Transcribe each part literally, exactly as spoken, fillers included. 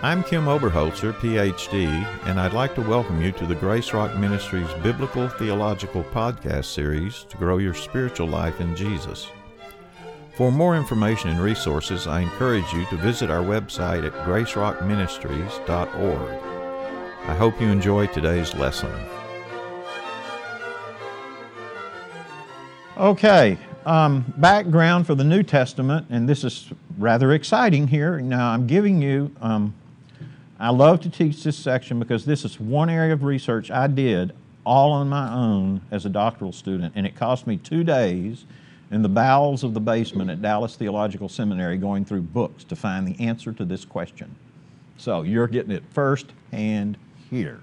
I'm Kim Oberholzer, P H D, and I'd like to welcome you to the Grace Rock Ministries Biblical Theological Podcast series to grow your spiritual life in Jesus. For more information and resources, I encourage you to visit our website at grace rock ministries dot org. I hope you enjoy today's lesson. Okay, um, background for the New Testament, and this is rather exciting here. Now, I'm giving you, um, I love to teach this section because this is one area of research I did all on my own as a doctoral student, and it cost me two days in the bowels of the basement at Dallas Theological Seminary going through books to find the answer to this question. So you're getting it firsthand here.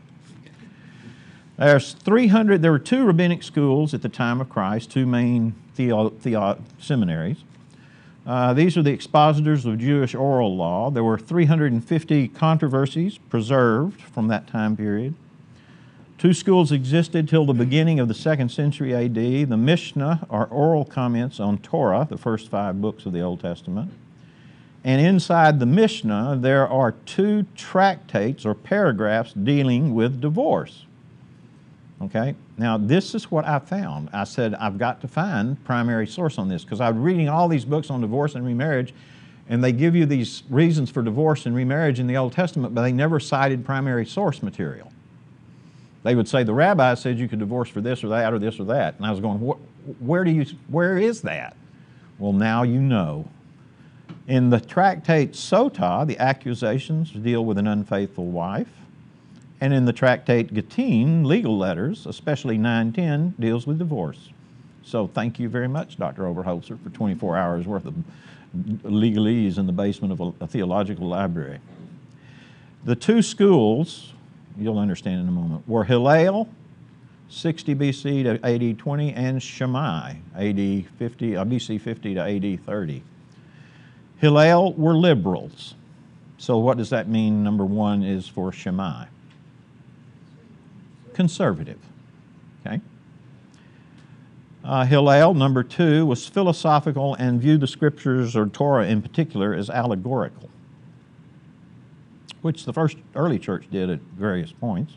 There's three hundred, there were two rabbinic schools at the time of Christ, two main theo, theo, seminaries. Uh, these are the expositors of Jewish oral law. There were three hundred fifty controversies preserved from that time period. Two schools existed till the beginning of the second century A D. The Mishnah are oral comments on Torah, the first five books of the Old Testament. And inside the Mishnah, there are two tractates or paragraphs dealing with divorce. Okay, now this is what I found. I said, I've got to find primary source on this because I was reading all these books on divorce and remarriage, and they give you these reasons for divorce and remarriage in the Old Testament, but they never cited primary source material. They would say the rabbi said you could divorce for this or that or this or that, and I was going, where do you, where is that? Well, now you know. In the tractate Sotah, the accusations deal with an unfaithful wife. And in the tractate Gittin, legal letters, especially nine ten, deals with divorce. So thank you very much, Doctor Oberholzer, for twenty-four hours worth of legalese in the basement of a, a theological library. The two schools, you'll understand in a moment, were Hillel, sixty B C to A D twenty, and Shammai, A D fifty, uh, B C fifty to A D thirty. Hillel were liberals. So what does that mean? Number one is for Shammai. Conservative, okay? Uh, Hillel, number two, was philosophical and viewed the Scriptures, or Torah in particular, as allegorical, which the first early church did at various points.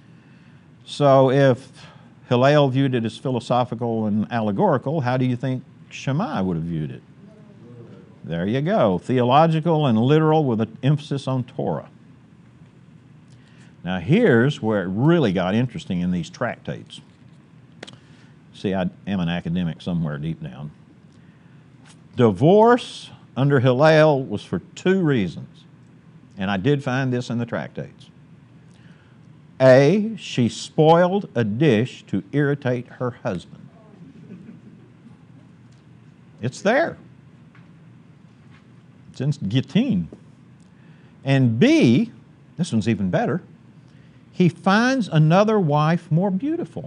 So if Hillel viewed it as philosophical and allegorical, how do you think Shammai would have viewed it? There you go, theological and literal with an emphasis on Torah. Now here's where it really got interesting in these tractates. See, I am an academic somewhere deep down. Divorce under Hillel was for two reasons, and I did find this in the tractates. A, she spoiled a dish to irritate her husband. It's there. It's in Gittin. And B, this one's even better, he finds another wife more beautiful.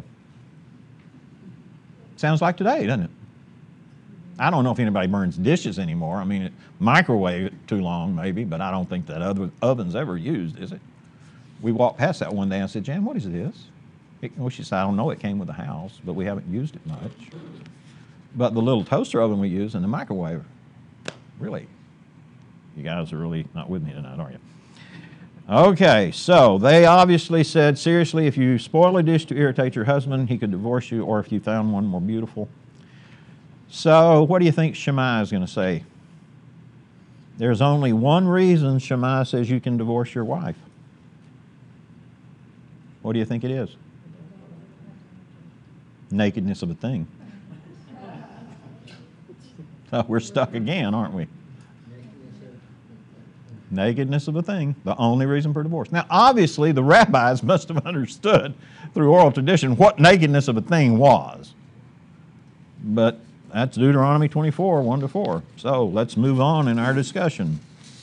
Sounds like today, doesn't it? I don't know if anybody burns dishes anymore. I mean, it, microwave it too long maybe, but I don't think that other oven's ever used, is it? We walked past that one day and I said, Jan, what is this? It, well, she said, I don't know, it came with the house, but we haven't used it much. But the little toaster oven we use and the microwave, really, you guys are really not with me tonight, are you? Okay, so they obviously said, seriously, if you spoil a dish to irritate your husband, he could divorce you, or if you found one more beautiful. So what do you think Shammai is going to say? There's only one reason Shammai says you can divorce your wife. What do you think it is? Nakedness of a thing. Oh, we're stuck again, aren't we? Nakedness of a thing, the only reason for divorce. Now, obviously, the rabbis must have understood through oral tradition what nakedness of a thing was. But that's Deuteronomy twenty-four, one to four. So let's move on in our discussion.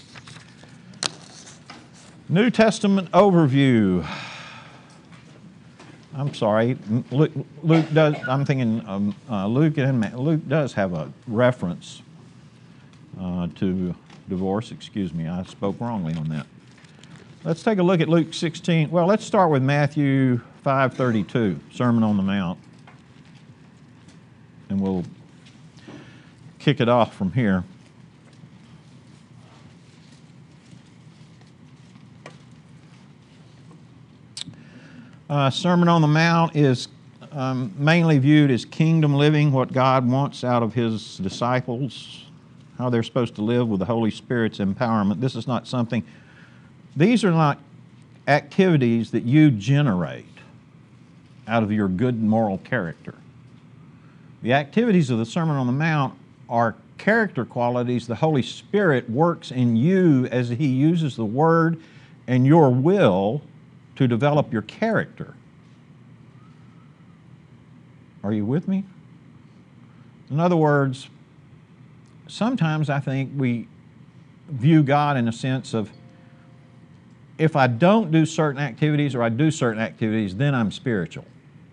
New Testament overview. I'm sorry, Luke, Luke does, I'm thinking um, uh, Luke, and Luke does have a reference uh, to divorce, excuse me, I spoke wrongly on that. Let's take a look at Luke sixteen. Well, let's start with Matthew five thirty-two, Sermon on the Mount. And we'll kick it off from here. uh, Sermon on the Mount is um, mainly viewed as kingdom living, what God wants out of His disciples, how they're supposed to live with the Holy Spirit's empowerment. This is not something, these are not activities that you generate out of your good moral character. The activities of the Sermon on the Mount are character qualities the Holy Spirit works in you as He uses the Word and your will to develop your character. Are you with me? In other words, sometimes I think we view God in a sense of, if I don't do certain activities or I do certain activities, then I'm spiritual.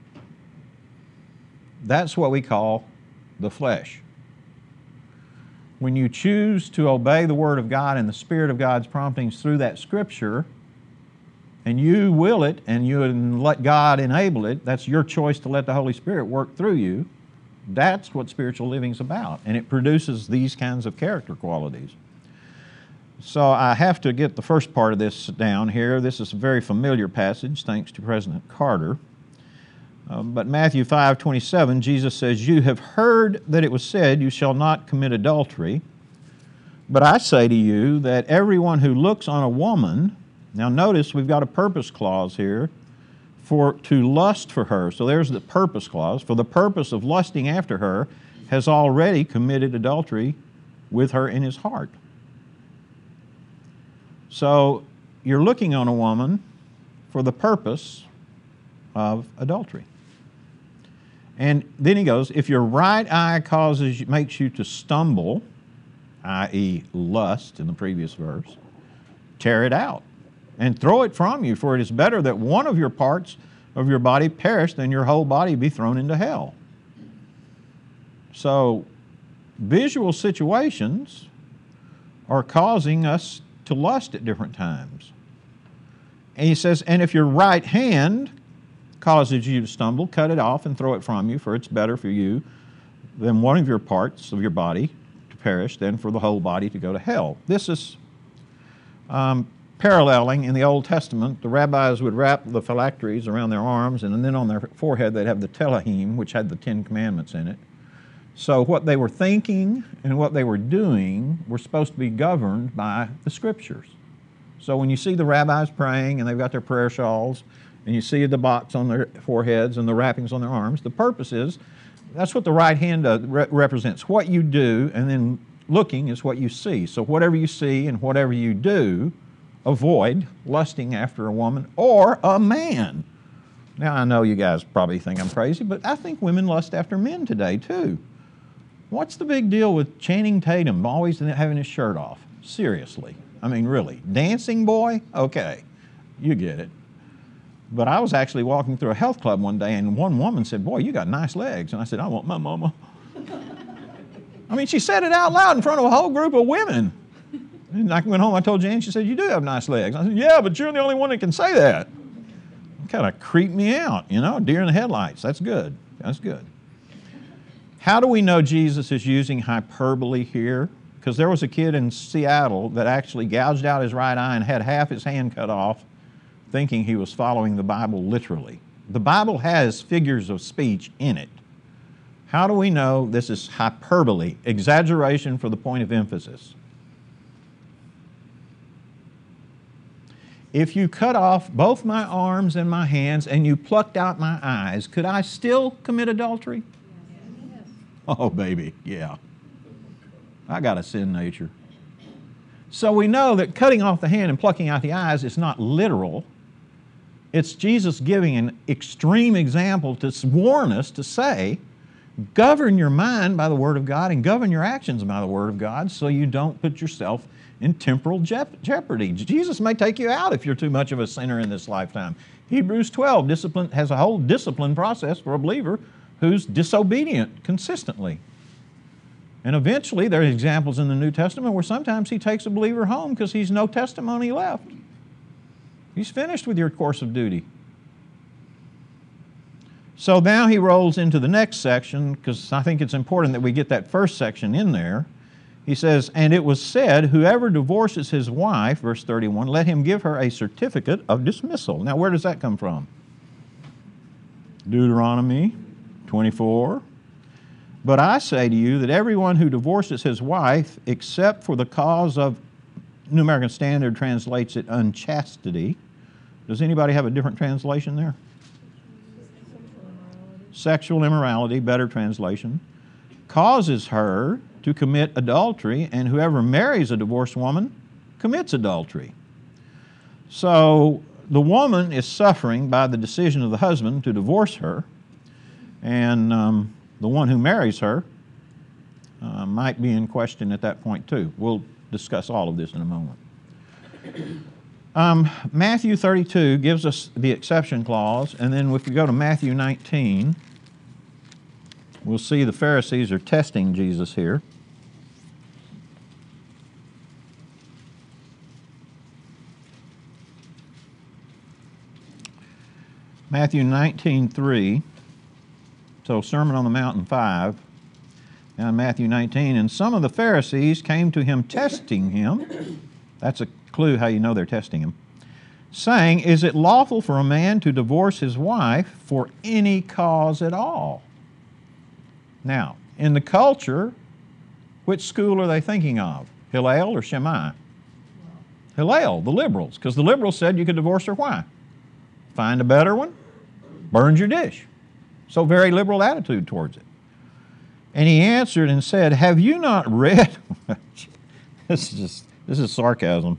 That's what we call the flesh. When you choose to obey the Word of God and the Spirit of God's promptings through that Scripture, and you will it and you let God enable it, that's your choice to let the Holy Spirit work through you. That's what spiritual living is about, and it produces these kinds of character qualities. So I have to get the first part of this down here. This is a very familiar passage, thanks to President Carter. Uh, but Matthew five twenty-seven, Jesus says, "You have heard that it was said, you shall not commit adultery. But I say to you that everyone who looks on a woman," now notice we've got a purpose clause here, "for to lust for her," so there's the purpose clause, "for the purpose of lusting after her, has already committed adultery with her in his heart." So you're looking on a woman for the purpose of adultery. And then he goes, if your right eye causes, makes you to stumble, that is lust in the previous verse, tear it out and throw it from you, for it is better that one of your parts of your body perish than your whole body be thrown into hell. So visual situations are causing us to lust at different times. And he says, and if your right hand causes you to stumble, cut it off and throw it from you, for it's better for you than one of your parts of your body to perish than for the whole body to go to hell. This is um, paralleling in the Old Testament. The rabbis would wrap the phylacteries around their arms, and then on their forehead they'd have the telahim, which had the Ten Commandments in it. So what they were thinking and what they were doing were supposed to be governed by the Scriptures. So when you see the rabbis praying and they've got their prayer shawls, and you see the box on their foreheads and the wrappings on their arms, the purpose is, that's what the right hand uh, re- represents. What you do, and then looking is what you see. So whatever you see and whatever you do, avoid lusting after a woman or a man. Now I know you guys probably think I'm crazy, but I think women lust after men today too. What's the big deal with Channing Tatum always having his shirt off? Seriously. I mean, really. Dancing boy? Okay. You get it. But I was actually walking through a health club one day, and one woman said, "Boy, you got nice legs." And I said, "I want my mama." I mean, she said it out loud in front of a whole group of women. And I went home, I told Jan, she said, "You do have nice legs." I said, "Yeah, but you're the only one that can say that." It kind of creeped me out, you know, deer in the headlights. That's good. That's good. How do we know Jesus is using hyperbole here? Because there was a kid in Seattle that actually gouged out his right eye and had half his hand cut off, thinking he was following the Bible literally. The Bible has figures of speech in it. How do we know this is hyperbole, exaggeration for the point of emphasis? If you cut off both my arms and my hands and you plucked out my eyes, could I still commit adultery? Yes. Oh, baby, yeah. I got a sin nature. So we know that cutting off the hand and plucking out the eyes is not literal. It's Jesus giving an extreme example to warn us to say, govern your mind by the Word of God and govern your actions by the Word of God so you don't put yourself in temporal jeopardy. Jesus may take you out if you're too much of a sinner in this lifetime. Hebrews twelve discipline, has a whole discipline process for a believer who's disobedient consistently. And eventually there are examples in the New Testament where sometimes He takes a believer home because he's no testimony left. He's finished with your course of duty. So now he rolls into the next section, because I think it's important that we get that first section in there. He says, and it was said, whoever divorces his wife, verse thirty-one, let him give her a certificate of dismissal. Now where does that come from? Deuteronomy twenty-four. But I say to you that everyone who divorces his wife, except for the cause of, New American Standard translates it unchastity. Does anybody have a different translation there? Sexual immorality, better translation, causes her to commit adultery, and whoever marries a divorced woman commits adultery. So the woman is suffering by the decision of the husband to divorce her, and um, the one who marries her uh, might be in question at that point too. We'll discuss all of this in a moment. Um, Matthew thirty-two gives us the exception clause, and then if we go to Matthew nineteen, we'll see the Pharisees are testing Jesus here. Matthew nineteen three, so Sermon on the Mount five, and Matthew nineteen, and some of the Pharisees came to him testing him. That's a clue how you know they're testing him. Saying, is it lawful for a man to divorce his wife for any cause at all? Now, in the culture, which school are they thinking of? Hillel or Shammai? Hillel, the liberals, because the liberals said you could divorce her. Why? Find a better one, burns your dish. So very liberal attitude towards it. And he answered and said, have you not read? this is just, this is sarcasm.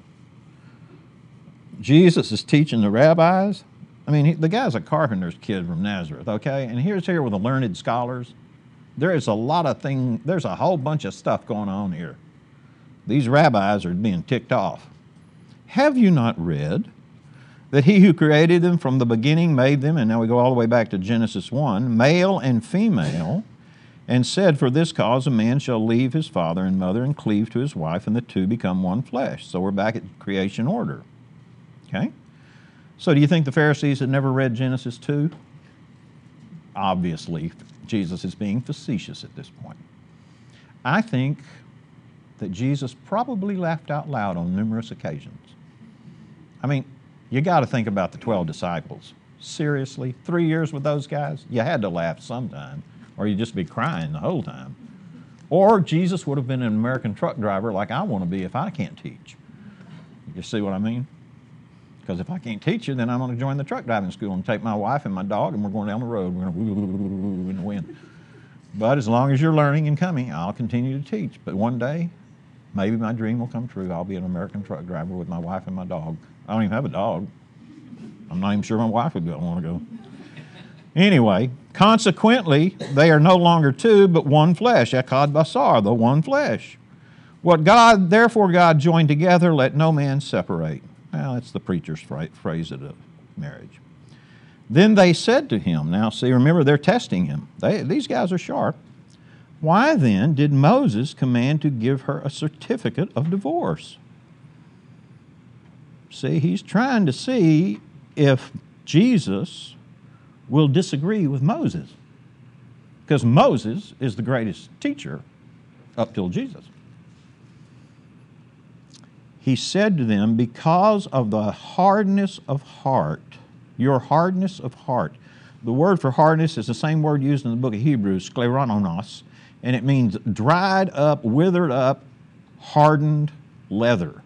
Jesus is teaching the rabbis. I mean, he, the guy's a carpenter's kid from Nazareth, okay? And here's here with the learned scholars. There is a lot of thing, there's a whole bunch of stuff going on here. These rabbis are being ticked off. Have you not read that he who created them from the beginning made them, and now we go all the way back to Genesis one, male and female, and said, for this cause a man shall leave his father and mother and cleave to his wife, and the two become one flesh. So we're back at creation order. Okay? So do you think the Pharisees had never read Genesis two? Obviously, Jesus is being facetious at this point. I think that Jesus probably laughed out loud on numerous occasions. I mean, you got to think about the twelve disciples. Seriously, three years with those guys? You had to laugh sometime, or you'd just be crying the whole time. Or Jesus would have been an American truck driver like I want to be if I can't teach. You see what I mean? Because if I can't teach you, then I'm going to join the truck driving school and take my wife and my dog, and we're going down the road. We're going to in the wind. But as long as you're learning and coming, I'll continue to teach. But one day, maybe my dream will come true. I'll be an American truck driver with my wife and my dog. I don't even have a dog. I'm not even sure my wife would want to go. Anyway, consequently, they are no longer two, but one flesh. Echad basar, the one flesh. What God, therefore God joined together, let no man separate. Well, that's the preacher's phrase of marriage. Then they said to him, now see, remember, they're testing him. They, these guys are sharp. Why then did Moses command to give her a certificate of divorce? See, he's trying to see if Jesus will disagree with Moses, because Moses is the greatest teacher up till Jesus. He said to them, because of the hardness of heart, your hardness of heart. The word for hardness is the same word used in the book of Hebrews, skleronos, and it means dried up, withered up, hardened leather.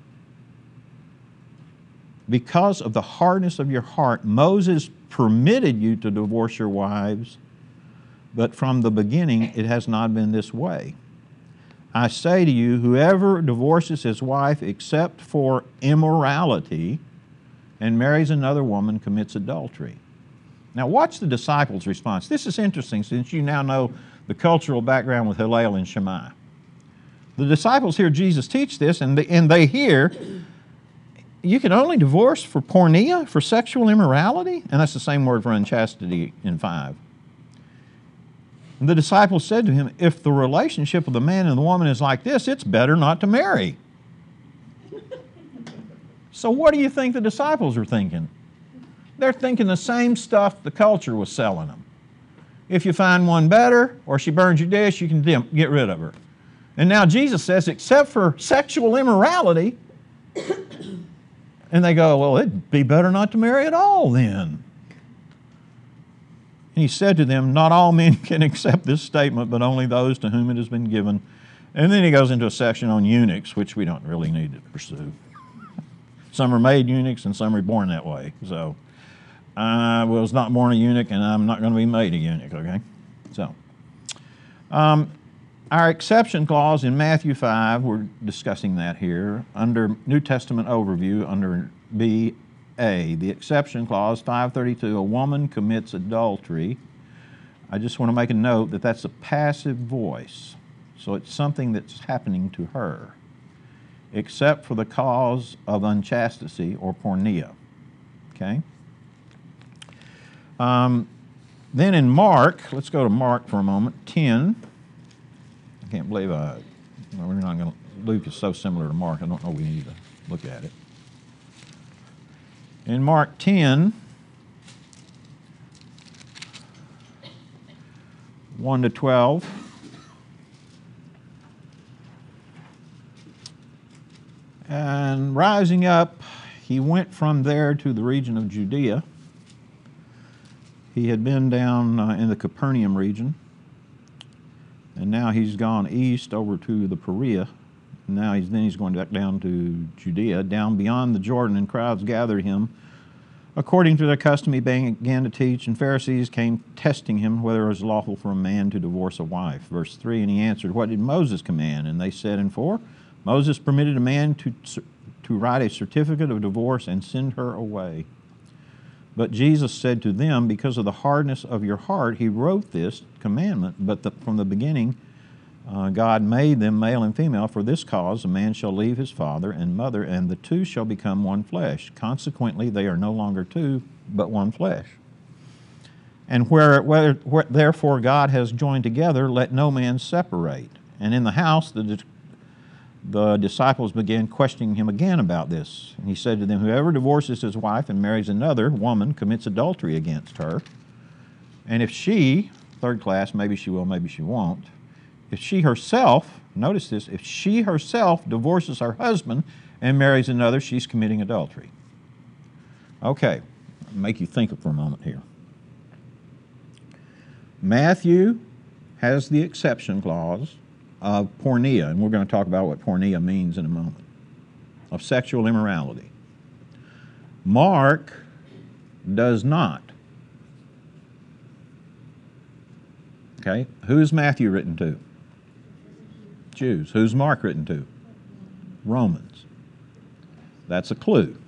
Because of the hardness of your heart, Moses permitted you to divorce your wives, but from the beginning it has not been this way. I say to you, whoever divorces his wife except for immorality and marries another woman commits adultery. Now watch the disciples' response. This is interesting since you now know the cultural background with Hillel and Shammai. The disciples hear Jesus teach this, and they, and they hear, you can only divorce for porneia, for sexual immorality? And that's the same word for unchastity in five. And the disciples said to him, if the relationship of the man and the woman is like this, it's better not to marry. So what do you think the disciples are thinking? They're thinking the same stuff the culture was selling them. If you find one better, or she burns your dish, you can dim, get rid of her. And now Jesus says, except for sexual immorality, and they go, well, it'd be better not to marry at all then. And he said to them, not all men can accept this statement, but only those to whom it has been given. And then he goes into a section on eunuchs, which we don't really need to pursue. Some are made eunuchs and some are born that way. So I was not born a eunuch and I'm not going to be made a eunuch, okay? So um, our exception clause in Matthew five, we're discussing that here, under New Testament overview, under B A, the exception clause, five thirty-two, a woman commits adultery. I just want to make a note that that's a passive voice. So it's something that's happening to her, except for the cause of unchastity or porneia. Okay? Um, then in Mark, let's go to Mark for a moment, ten. I can't believe I, well, we're not going to, Luke is so similar to Mark, I don't know we need to look at it. In Mark ten, one to twelve, and rising up, he went from there to the region of Judea. He had been down uh, in the Capernaum region, and now he's gone east over to the Perea. Now he's then he's going back down to Judea, down beyond the Jordan, and crowds gathered him. According to their custom, he began to teach, and Pharisees came testing him whether it was lawful for a man to divorce a wife. Verse three, and he answered, what did Moses command? And they said, and four, Moses permitted a man to, to write a certificate of divorce and send her away. But Jesus said to them, because of the hardness of your heart, he wrote this commandment, but the, from the beginning Uh, God made them male and female. For this cause a man shall leave his father and mother, and the two shall become one flesh. Consequently, they are no longer two, but one flesh. And where, where, where therefore God has joined together, let no man separate. And in the house the, the disciples began questioning him again about this. And he said to them, whoever divorces his wife and marries another woman commits adultery against her. And if she, third class, maybe she will, maybe she won't, if she herself, notice this, if she herself divorces her husband and marries another, she's committing adultery. Okay, I'll make you think for a moment here. Matthew has the exception clause of porneia, and we're going to talk about what porneia means in a moment, of sexual immorality. Mark does not. Okay, who's Matthew written to? Jews. Who's Mark written to? Romans. That's a clue.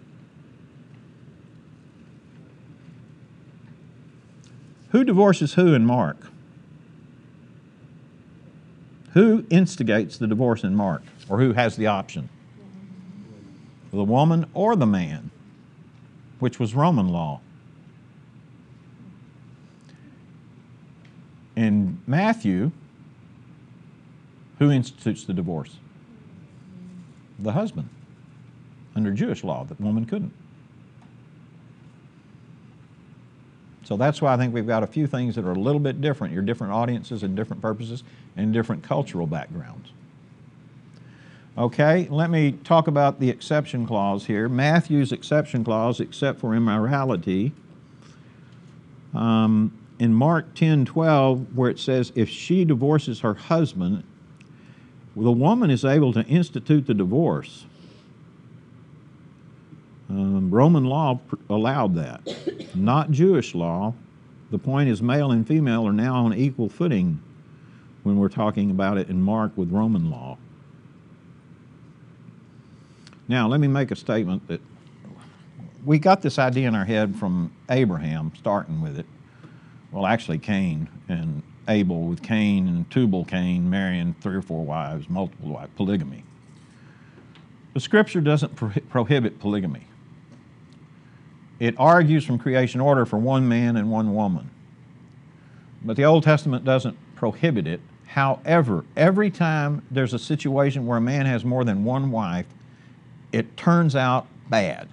Who divorces who in Mark? Who instigates the divorce in Mark? Or who has the option? The woman or the man, which was Roman law. In Matthew, who institutes the divorce? The husband. Under Jewish law, the woman couldn't. So that's why I think we've got a few things that are a little bit different. Your different audiences and different purposes and different cultural backgrounds. Okay, let me talk about the exception clause here. Matthew's exception clause, except for immorality. Um, in Mark ten twelve, where it says, if she divorces her husband, the woman is able to institute the divorce. Um, Roman law allowed that, not Jewish law. The point is male and female are now on equal footing when we're talking about it in Mark with Roman law. Now, let me make a statement that we got this idea in our head from Abraham, starting with it. Well, actually Cain and Abel, with Cain and Tubal-Cain marrying three or four wives, multiple wives, polygamy. The Scripture doesn't pro prohibit polygamy. It argues from creation order for one man and one woman. But the Old Testament doesn't prohibit it. However, every time there's a situation where a man has more than one wife, it turns out bad.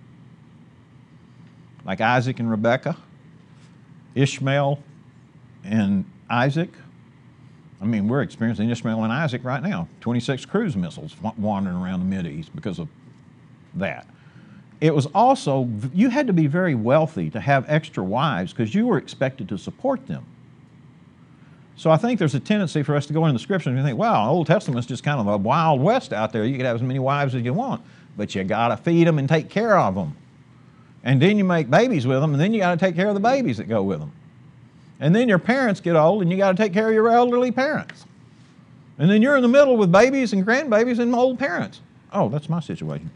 Like Isaac and Rebekah, Ishmael and Isaac. I mean, we're experiencing Ishmael and Isaac right now. twenty-six cruise missiles wandering around the Mideast because of that. it was also, you had to be very wealthy to have extra wives because you were expected to support them. So I think there's a tendency for us to go into the Scriptures and think, wow, Old Testament's just kind of a wild west out there. You could have as many wives as you want, but you got to feed them and take care of them. And then you make babies with them, and then you got to take care of the babies that go with them. And then your parents get old, and you got to take care of your elderly parents. And then you're in the middle with babies and grandbabies and old parents. Oh, that's my situation.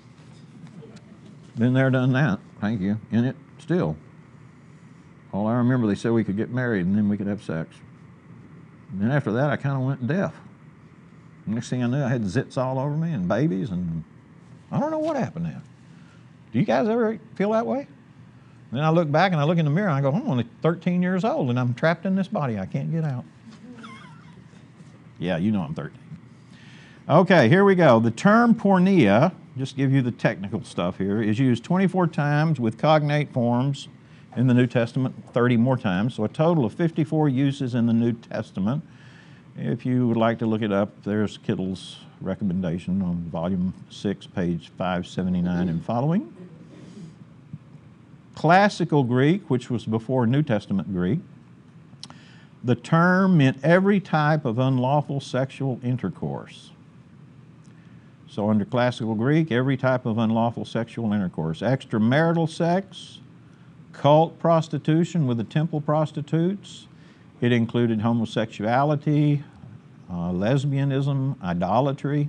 Been there, done that. Thank you. In it still. All I remember, they said we could get married and then we could have sex. And then after that, I kind of went deaf. Next thing I knew, I had zits all over me and babies, and I don't know what happened now. Do you guys ever feel that way? And then I look back and I look in the mirror and I go, I'm only thirteen years old and I'm trapped in this body. I can't get out. Yeah, you know I'm thirteen. Okay, here we go. The term porneia, just to give you the technical stuff here, is used twenty-four times with cognate forms in the New Testament, thirty more times, so a total of fifty-four uses in the New Testament. If you would like to look it up, there's Kittle's recommendation on volume six, page five seventy-nine and following. Classical Greek, which was before New Testament Greek, the term meant every type of unlawful sexual intercourse. So under Classical Greek, every type of unlawful sexual intercourse. Extramarital sex, cult prostitution with the temple prostitutes. It included homosexuality, uh, lesbianism, idolatry.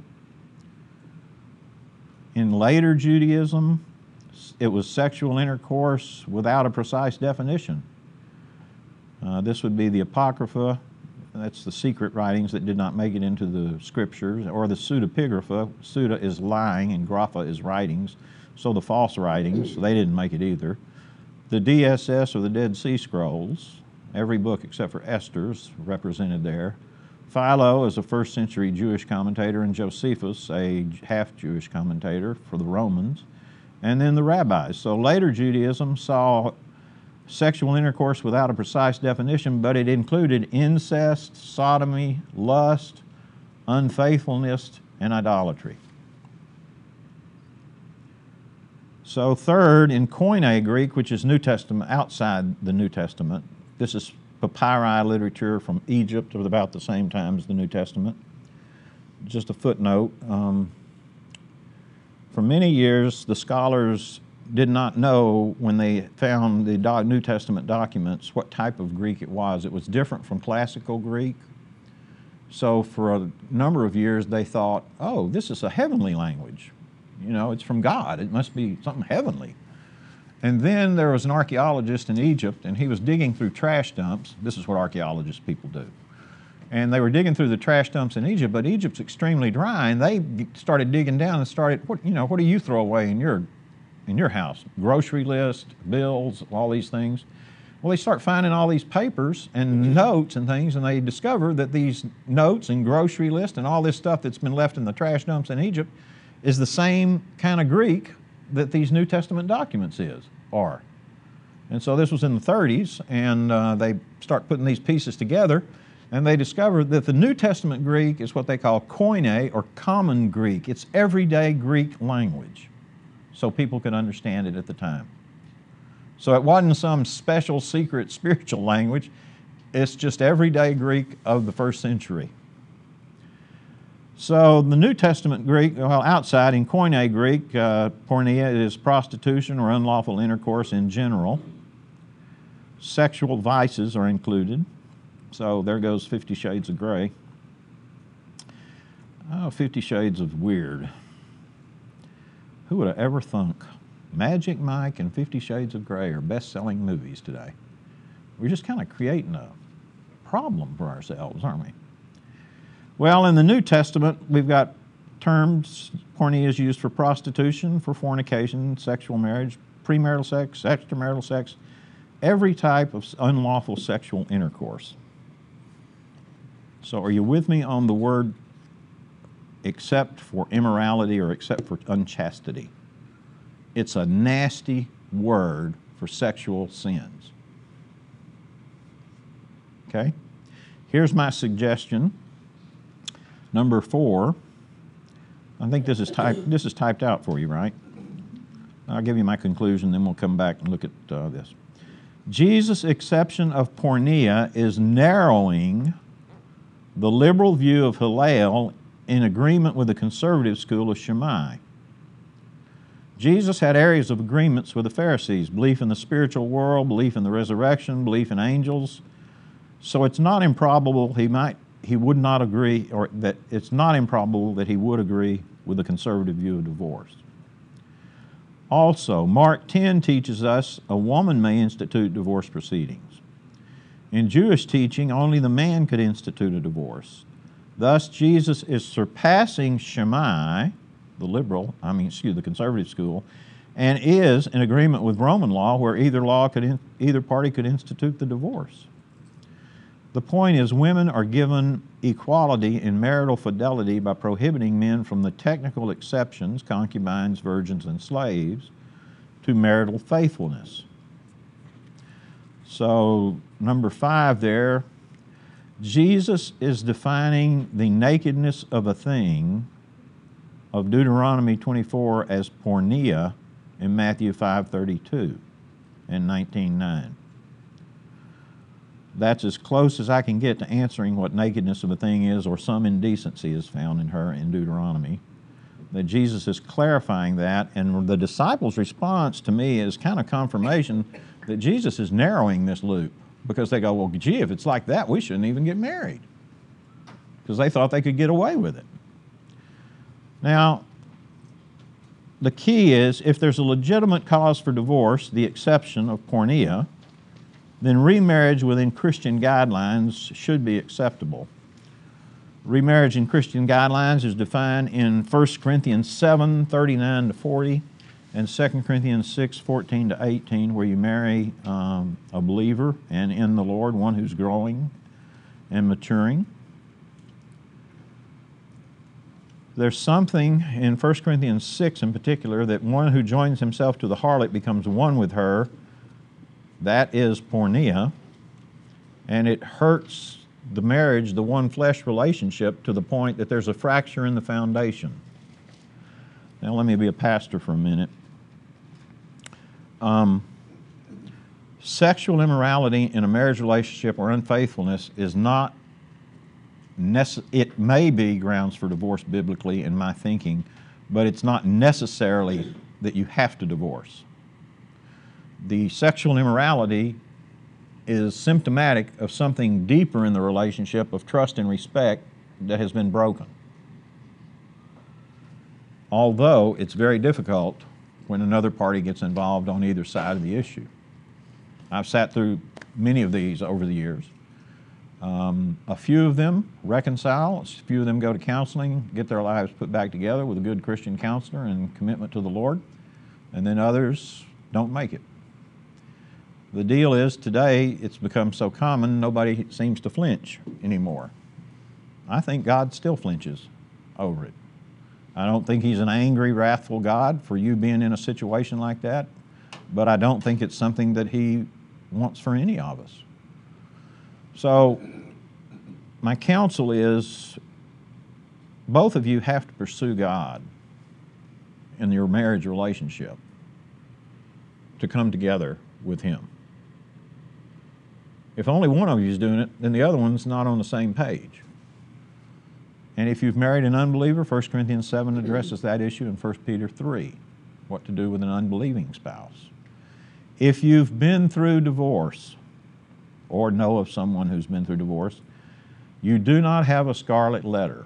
In later Judaism, it was sexual intercourse without a precise definition. Uh, this would be the Apocrypha. That's the secret writings that did not make it into the Scriptures, or the pseudepigrapha. Pseudo is lying and grapha is writings. So the false writings, they didn't make it either. The D S S, or the Dead Sea Scrolls, every book except for Esther's represented there. Philo is a first century Jewish commentator, and Josephus, a half-Jewish commentator for the Romans. And then the rabbis. So later Judaism saw sexual intercourse without a precise definition, but it included incest, sodomy, lust, unfaithfulness, and idolatry. So third, in Koine Greek, which is New Testament, outside the New Testament, this is papyri literature from Egypt at about the same time as the New Testament. Just a footnote. Um, for many years, the scholars did not know when they found the New Testament documents what type of Greek it was. It was different from Classical Greek. So for a number of years they thought, oh, this is a heavenly language. You know, it's from God. It must be something heavenly. And then there was an archaeologist in Egypt, and he was digging through trash dumps. This is what archaeologist people do. And they were digging through the trash dumps in Egypt, but Egypt's extremely dry, and they started digging down and started, what, you know, what do you throw away in your in your house? Grocery list, bills, all these things. Well, they start finding all these papers and notes and things, and they discover that these notes and grocery list and all this stuff that's been left in the trash dumps in Egypt is the same kind of Greek that these New Testament documents is, are. And so this was in the thirties, and uh, they start putting these pieces together, and they discover that the New Testament Greek is what they call Koine, or common Greek. It's everyday Greek language, so people could understand it at the time. So it wasn't some special, secret, spiritual language. It's just everyday Greek of the first century. So the New Testament Greek, well, outside in Koine Greek, uh, porneia is prostitution or unlawful intercourse in general. Sexual vices are included. So there goes Fifty Shades of Grey. Oh, Fifty Shades of Weird. Who would have ever thunk Magic Mike and Fifty Shades of Grey are best-selling movies today? We're just kind of creating a problem for ourselves, aren't we? Well, in the New Testament, we've got terms. Porneia is used for prostitution, for fornication, sexual marriage, premarital sex, extramarital sex, every type of unlawful sexual intercourse. So are you with me on the word except for immorality or except for unchastity? It's a nasty word for sexual sins. Okay? Here's my suggestion. Number four. I think this is typed, this is typed out for you, right? I'll give you my conclusion, then we'll come back and look at uh, this. Jesus' exception of porneia is narrowing the liberal view of Hillel in agreement with the conservative school of Shammai. Jesus had areas of agreements with the Pharisees, belief in the spiritual world, belief in the resurrection, belief in angels. So it's not improbable he might, he would not agree, or that it's not improbable that he would agree with the conservative view of divorce. Also, Mark ten teaches us a woman may institute divorce proceedings. In Jewish teaching, only the man could institute a divorce. Thus, Jesus is surpassing Shammai, the liberal, I mean, excuse the conservative school, and is in agreement with Roman law, where either law could, in, either party could institute the divorce. The point is, women are given equality in marital fidelity by prohibiting men from the technical exceptions, concubines, virgins, and slaves, to marital faithfulness. So, number five there, Jesus is defining the nakedness of a thing of Deuteronomy twenty-four as porneia in Matthew five thirty-two and nineteen nine. That's as close as I can get to answering what nakedness of a thing is, or some indecency is found in her in Deuteronomy. That Jesus is clarifying that, and the disciples' response to me is kind of confirmation that Jesus is narrowing this loop, because they go, well, gee, if it's like that, we shouldn't even get married, because they thought they could get away with it. Now, the key is, if there's a legitimate cause for divorce, the exception of porneia, then remarriage within Christian guidelines should be acceptable. Remarriage in Christian guidelines is defined in First Corinthians seven thirty-nine to forty and Second Corinthians six fourteen to eighteen, where you marry um, a believer and in the Lord, one who's growing and maturing. There's something in First Corinthians six in particular, that one who joins himself to the harlot becomes one with her. That is porneia, and it hurts the marriage, the one flesh relationship, to the point that there's a fracture in the foundation. Now let me be a pastor for a minute. Um, sexual immorality in a marriage relationship or unfaithfulness is not, nece- it may be grounds for divorce biblically in my thinking, but it's not necessarily that you have to divorce. The sexual immorality is symptomatic of something deeper in the relationship of trust and respect that has been broken. Although it's very difficult when another party gets involved on either side of the issue. I've sat through many of these over the years. Um, a few of them reconcile, a few of them go to counseling, get their lives put back together with a good Christian counselor and commitment to the Lord, and then others don't make it. The deal is, today it's become so common nobody seems to flinch anymore. I think God still flinches over it. I don't think He's an angry, wrathful God for you being in a situation like that, but I don't think it's something that He wants for any of us. So my counsel is, both of you have to pursue God in your marriage relationship to come together with Him. If only one of you is doing it, then the other one's not on the same page. And if you've married an unbeliever, First Corinthians seven addresses that issue in First Peter three, what to do with an unbelieving spouse. If you've been through divorce, or know of someone who's been through divorce, you do not have a scarlet letter.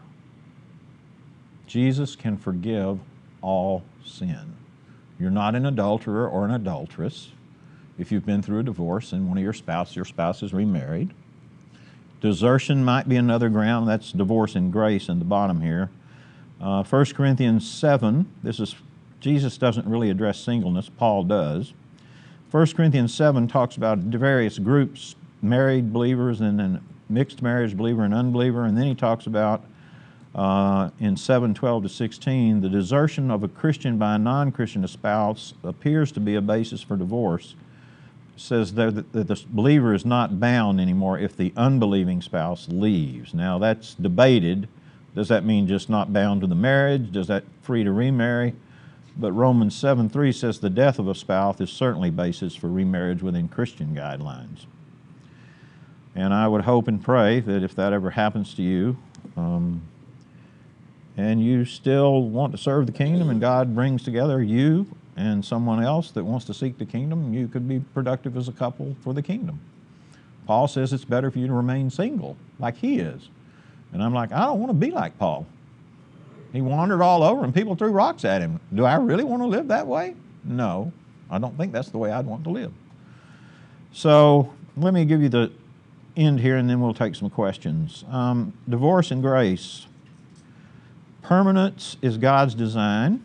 Jesus can forgive all sin. You're not an adulterer or an adulteress if you've been through a divorce and one of your spouse, your spouse is remarried. Desertion might be another ground. That's divorce in grace in the bottom here. Uh, First Corinthians seven, this is, Jesus doesn't really address singleness, Paul does. First Corinthians seven talks about various groups, married believers and then mixed marriage, believer and unbeliever, and then he talks about uh, in seven twelve to sixteen, the desertion of a Christian by a non-Christian spouse appears to be a basis for divorce. It says there that, that the believer is not bound anymore if the unbelieving spouse leaves. Now that's debated. Does that mean just not bound to the marriage? Does that free to remarry? But Romans seven three says the death of a spouse is certainly basis for remarriage within Christian guidelines. And I would hope and pray that if that ever happens to you, um, and you still want to serve the kingdom and God brings together you and someone else that wants to seek the kingdom, you could be productive as a couple for the kingdom. Paul says it's better for you to remain single, like he is. And I'm like, I don't want to be like Paul. He wandered all over and people threw rocks at him. Do I really want to live that way? No, I don't think that's the way I'd want to live. So let me give you the end here and then we'll take some questions. Um, divorce and grace. Permanence is God's design.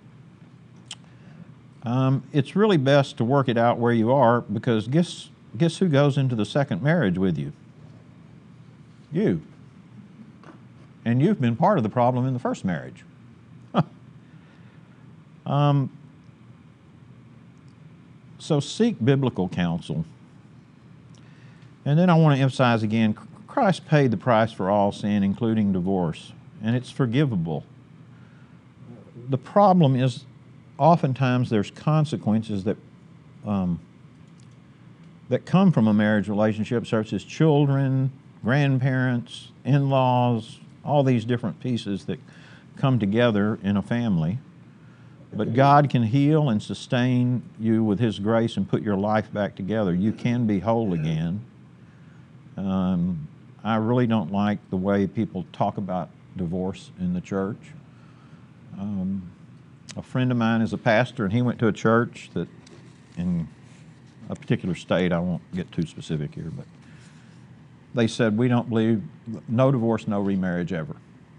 Um, it's really best to work it out where you are, because guess, guess who goes into the second marriage with you? You. And you've been part of the problem in the first marriage. um, so seek biblical counsel. And then I want to emphasize again, Christ paid the price for all sin, including divorce, and it's forgivable. The problem is oftentimes there's consequences that um, that come from a marriage relationship, such as children, grandparents, in-laws, all these different pieces that come together in a family. But God can heal and sustain you with His grace and put your life back together. You can be whole again. Um, I really don't like the way people talk about divorce in the church. Um, a friend of mine is a pastor, and he went to a church that in a particular state, I won't get too specific here, but they said, we don't believe, no divorce, no remarriage ever.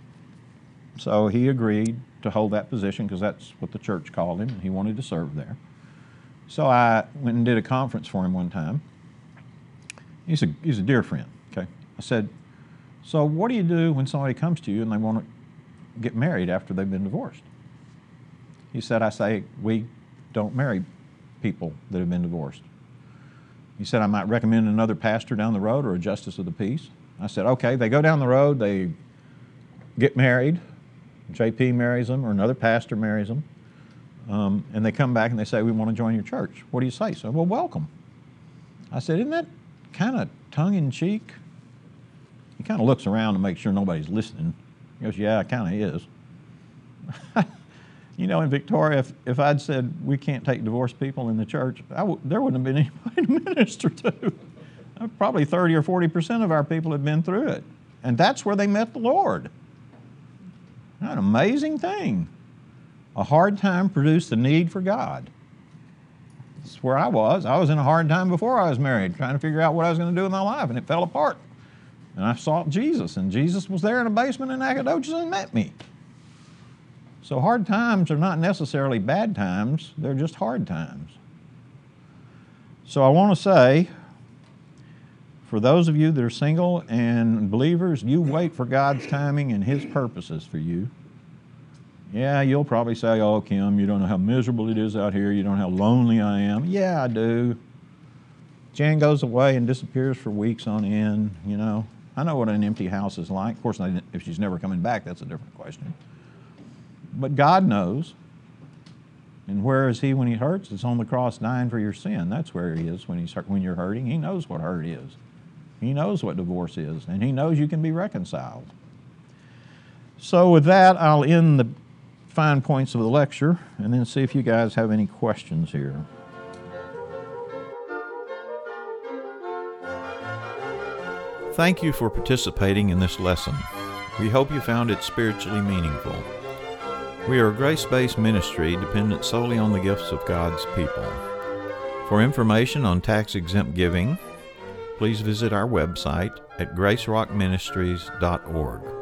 So he agreed to hold that position because that's what the church called him, and he wanted to serve there. So I went and did a conference for him one time. He's a, he's a dear friend, okay? I said, so what do you do when somebody comes to you and they want to get married after they've been divorced? He said, I say, we don't marry people that have been divorced. He said, I might recommend another pastor down the road or a justice of the peace. I said, okay, they go down the road, they get married, J P marries them or another pastor marries them, um, and they come back and they say, we want to join your church. What do you say? So, well, welcome. I said, isn't that kind of tongue-in-cheek? He kind of looks around to make sure nobody's listening. He goes, yeah, it kind of is. You know, in Victoria, if, if I'd said we can't take divorced people in the church, I w- there wouldn't have been anybody to minister to. Probably thirty or forty percent of our people had been through it. And that's where they met the Lord. An amazing thing. A hard time produced the need for God. That's where I was. I was in a hard time before I was married, trying to figure out what I was going to do with my life, and it fell apart. And I sought Jesus, and Jesus was there in a basement in Nacogdoches and met me. So hard times are not necessarily bad times, they're just hard times. So I want to say, for those of you that are single and believers, you wait for God's timing and His purposes for you. Yeah, you'll probably say, oh, Kim, you don't know how miserable it is out here, you don't know how lonely I am. Yeah, I do. Jan goes away and disappears for weeks on end, you know. I know what an empty house is like. Of course, if she's never coming back, that's a different question. But God knows. And where is He when He hurts? It's on the cross dying for your sin. That's where He is when, he's, when you're hurting. He knows what hurt is. He knows what divorce is. And He knows you can be reconciled. So with that, I'll end the fine points of the lecture and then see if you guys have any questions here. Thank you for participating in this lesson. We hope you found it spiritually meaningful. We are a grace-based ministry dependent solely on the gifts of God's people. For information on tax-exempt giving, please visit our website at grace rock ministries dot org.